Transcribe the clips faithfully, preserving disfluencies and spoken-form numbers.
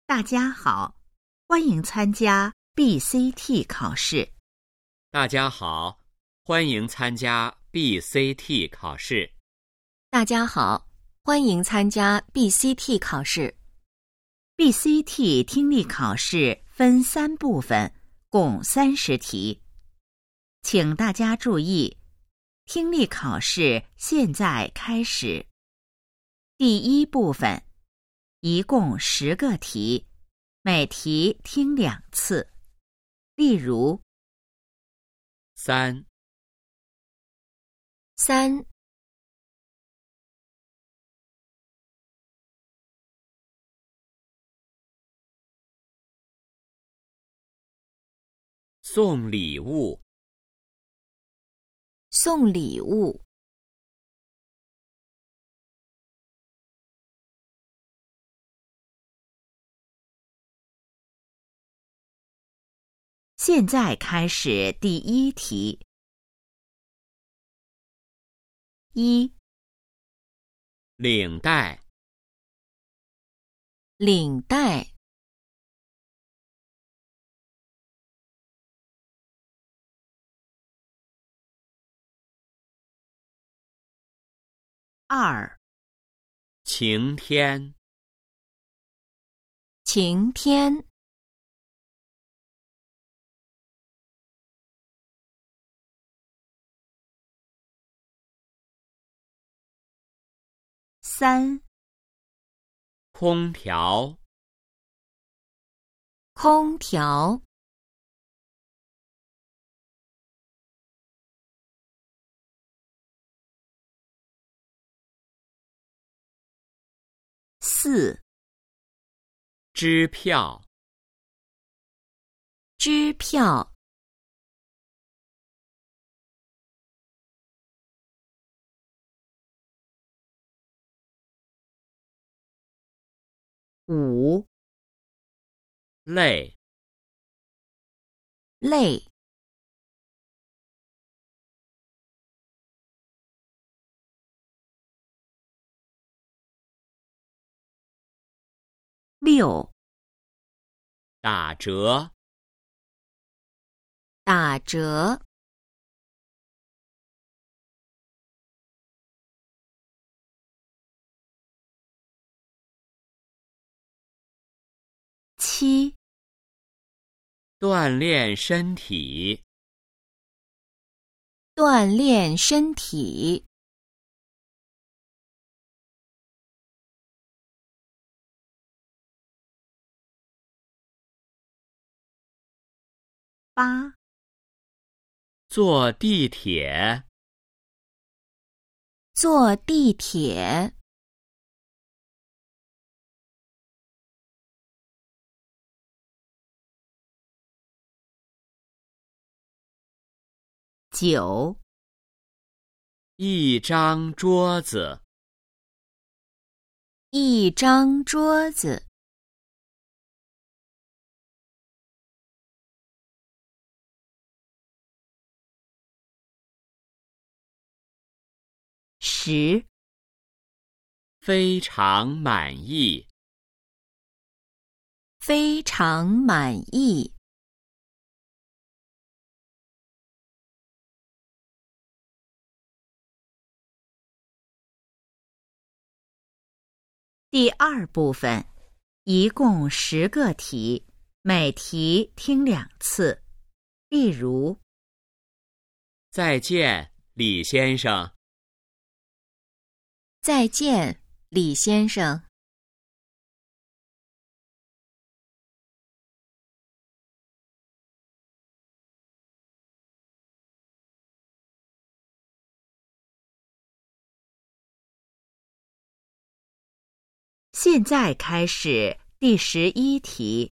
大家好，欢迎参加 B C T 考试。 大家好，欢迎参加 B C T 考试。 大家好，欢迎参加 B C T 考试。 B C T 听力考试分三部分，共三十题。请大家注意，听力考试现在开始。第一部分，一共十个题，每题听两次。例如， 三三送礼物， 送礼物， 现在开始第一题。一、 领带， 领带， 二、 晴天， 晴天， 三、 空调， 空调， 四、 支票， 支票， 五、 泪， 泪， 六、 打折， 打折， 七、 锻炼身体， 锻炼身体， 八、 坐地铁， 坐地铁， 九、 一张桌子， 一张桌子， 十、 非常满意， 非常满意， 第二部分，一共十个题，每题听两次。例如， 再见，李先生。 再见，李先生。 现在开始第十一题。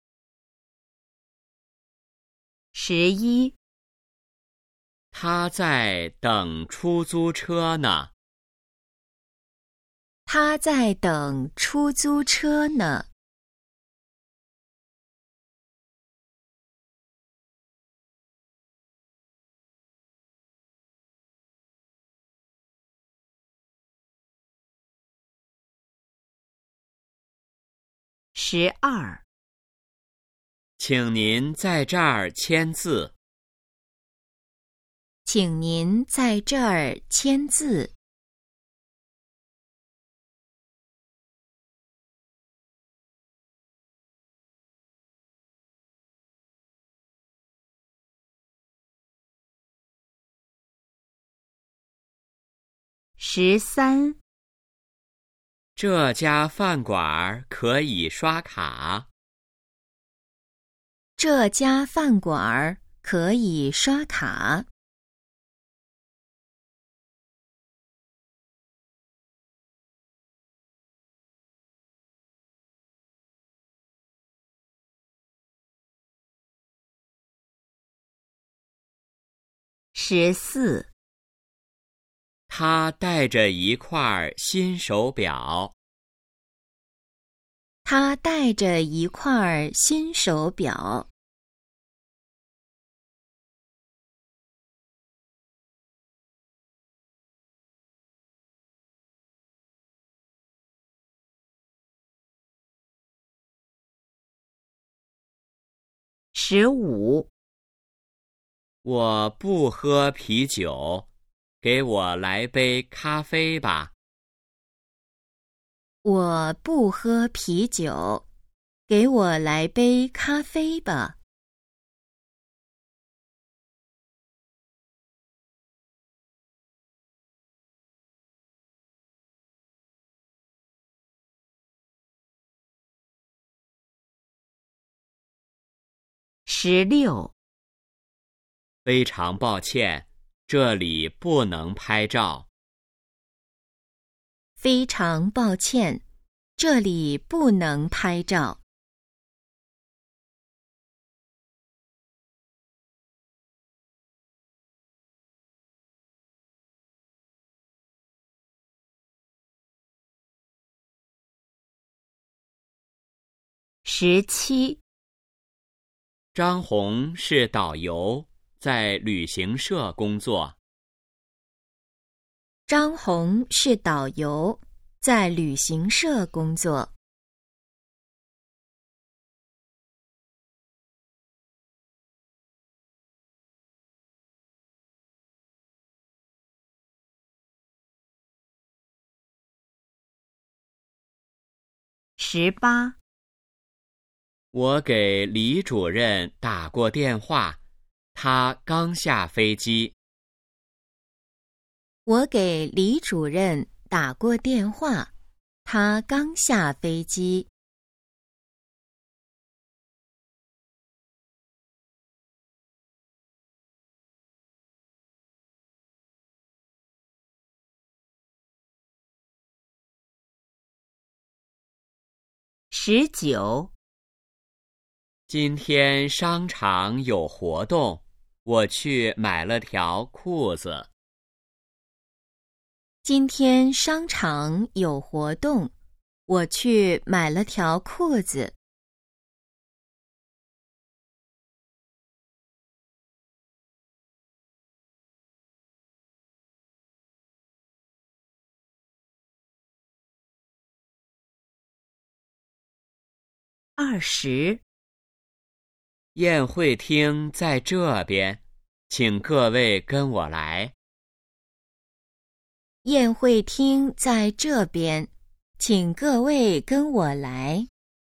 十一、 他在等出租车呢。 他在等出租车呢。 十二。 请您在这儿签字。 请您在这儿签字。 十三。 这家饭馆可以刷卡。 这家饭馆可以刷卡。 十四。 他带着一块新手表。 他带着一块新手表。 十五。 我不喝啤酒，给我来杯咖啡吧。 我不喝啤酒，给我来杯咖啡吧。 十六。 非常抱歉，这里不能拍照。 非常抱歉，这里不能拍照。 十七。 张红是导游，在旅行社工作。 张红是导游，在旅行社工作。 十八。 我给李主任打过电话，他刚下飞机。 我给李主任打过电话，他刚下飞机。 十九。 今天商场有活动，我去买了条裤子。 今天商场有活动，我去买了条裤子。 二十。 宴会厅在这边，请各位跟我来。 宴会厅在这边，请各位跟我来。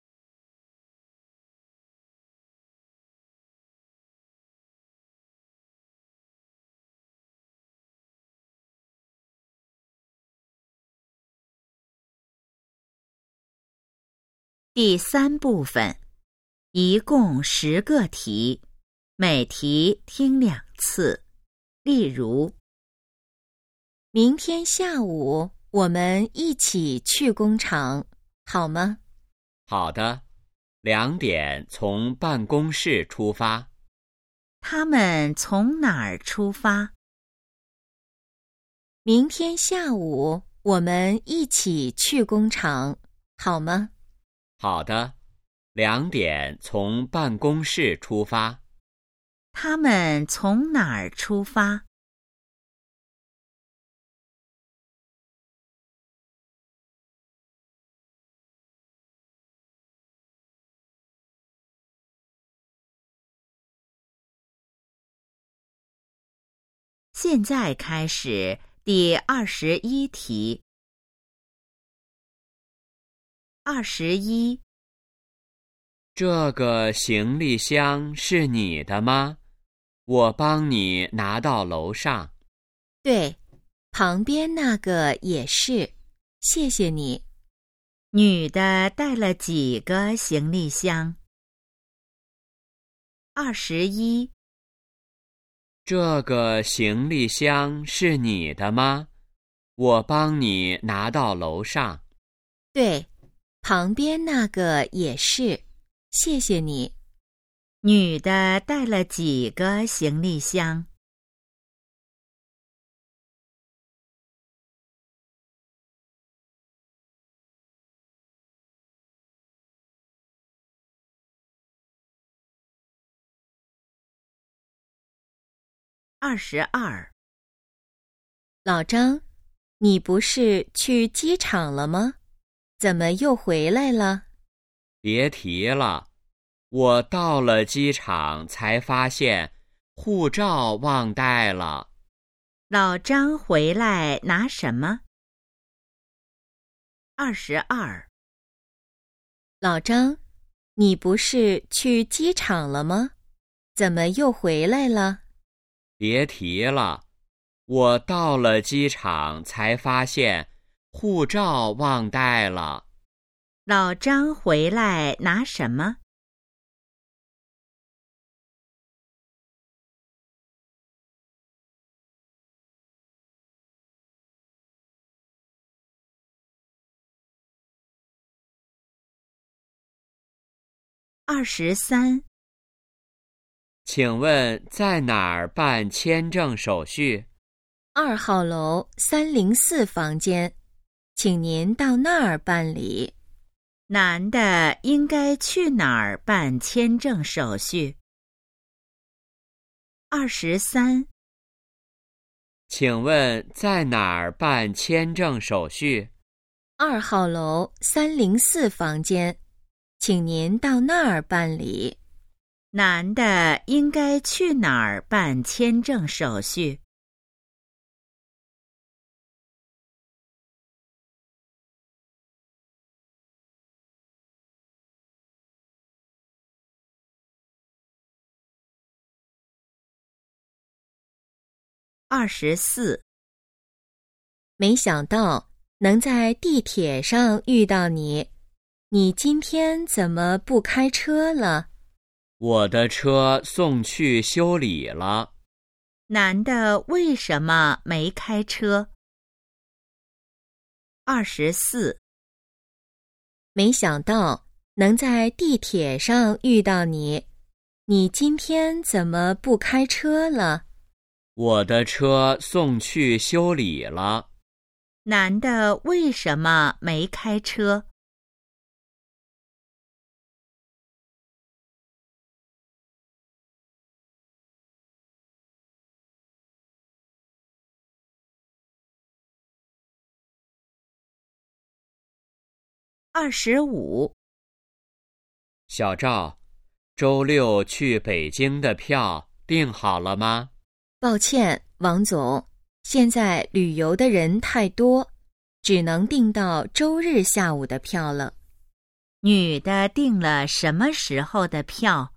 第三部分，一共十个题，每题听两次。例如， 明天下午我们一起去工厂，好吗？ 好的，两点从办公室出发。 他们从哪儿出发？ 明天下午我们一起去工厂，好吗？ 好的，两点从办公室出发。 他们从哪儿出发？ 现在开始第二十一题。二十一， 这个行李箱是你的吗？我帮你拿到楼上。 对，旁边那个也是，谢谢你。 女的带了几个行李箱？二十一， 这个行李箱是你的吗？我帮你拿到楼上。 对，旁边那个也是，谢谢你。 女的带了几个行李箱？二十二， 老张，你不是去机场了吗？怎么又回来了？ 别提了，我到了机场才发现护照忘带了。 老张回来拿什么？二十二， 老张，你不是去机场了吗？怎么又回来了？ 别提了，我到了机场才发现护照忘带了。 老张回来拿什么？二十三， 请问在哪儿办签证手续？ 二号楼三零四房间，请您到那儿办理。 男的应该去哪儿办签证手续？二十三， 请问在哪儿办签证手续？ 二号楼三零四房间，请您到那儿办理。 男的应该去哪儿办签证手续？二十四， 没想到能在地铁上遇到你，你今天怎么不开车了？ 我的车送去修理了。 男的为什么没开车？二十四， 没想到能在地铁上遇到你，你今天怎么不开车了？ 我的车送去修理了。 男的为什么没开车？二十五， 小赵，周六去北京的票订好了吗？ 抱歉，王总，现在旅游的人太多，只能订到周日下午的票了。 女的订了什么时候的票？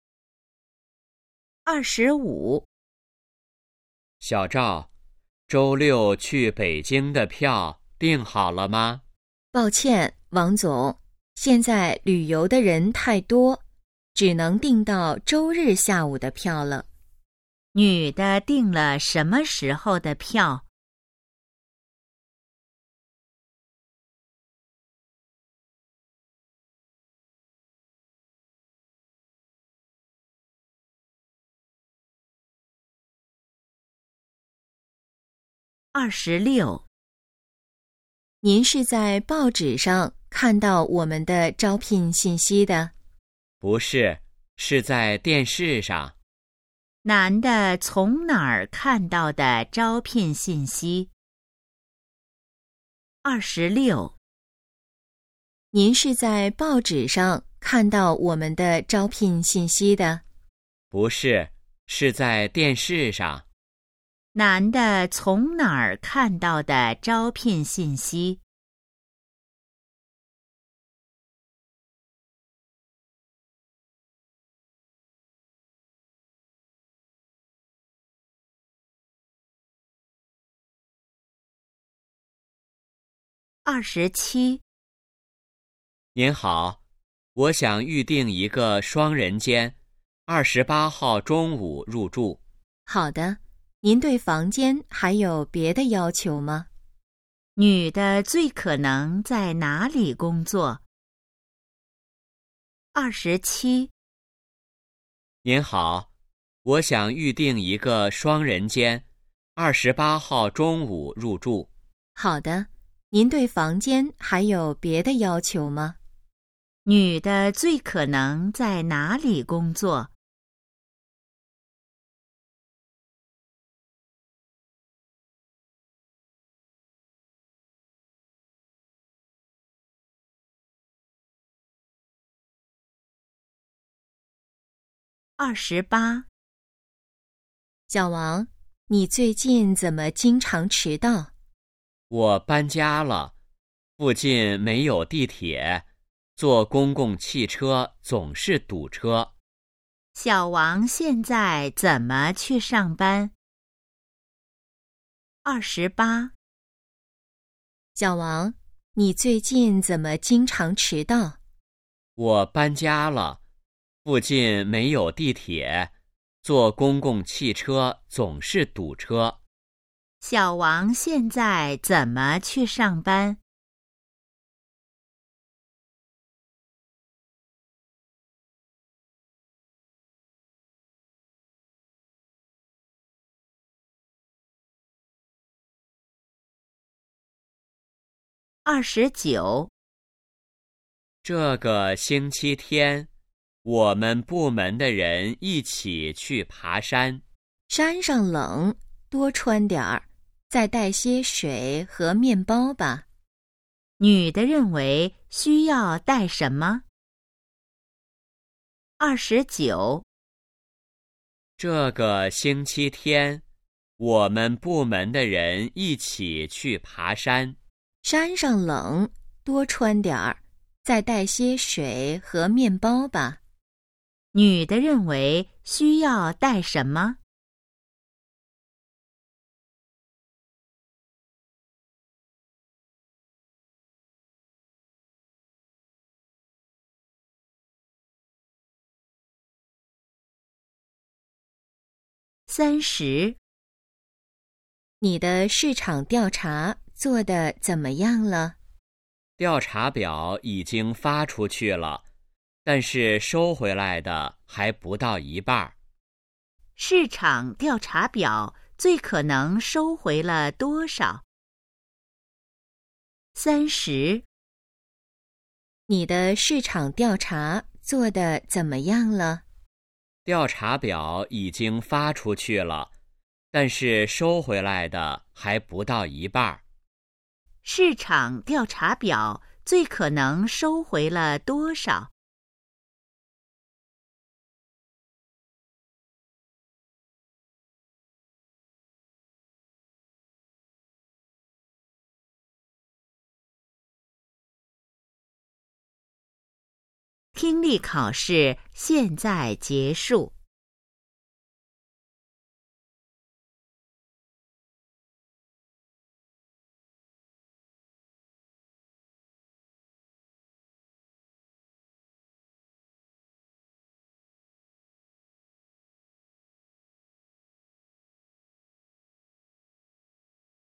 二十五， 小赵，周六去北京的票订好了吗？ 抱歉，王总，现在旅游的人太多，只能订到周日下午的票了。 女的订了什么时候的票？二十六， 您是在报纸上看到我们的招聘信息的？ 不是，是在电视上。 男的从哪儿看到的招聘信息？二十六， 您是在报纸上看到我们的招聘信息的？ 不是，是在电视上。 男的从哪儿看到的招聘信息？二十七。 您好，我想预订一个双人间，二十八号中午入住。 好的，您对房间还有别的要求吗？ 女的最可能在哪里工作？二十七。 您好，我想预订一个双人间，二十八号中午入住。 好的，您对房间还有别的要求吗？ 女的最可能在哪里工作？二十八。 小王，你最近怎么经常迟到？ 我搬家了，附近没有地铁，坐公共汽车总是堵车。 小王现在怎么去上班？二十八。 小王，你最近怎么经常迟到？ 我搬家了，附近没有地铁，坐公共汽车总是堵车。 小王现在怎么去上班？二十九。 这个星期天，我们部门的人一起去爬山。 山上冷，多穿点儿，再带些水和面包吧。 女的认为需要带什么？二十九。 这个星期天，我们部门的人一起去爬山。 山上冷，多穿点儿，再带些水和面包吧。 女的认为需要带什么？三十。 你的市场调查做得怎么样了？ 调查表已经发出去了，但是收回来的还不到一半。 市场调查表最可能收回了多少？三十。 你的市场调查做得怎么样了？ 调查表已经发出去了，但是收回来的还不到一半。 市场调查表最可能收回了多少？听力考试现在结束。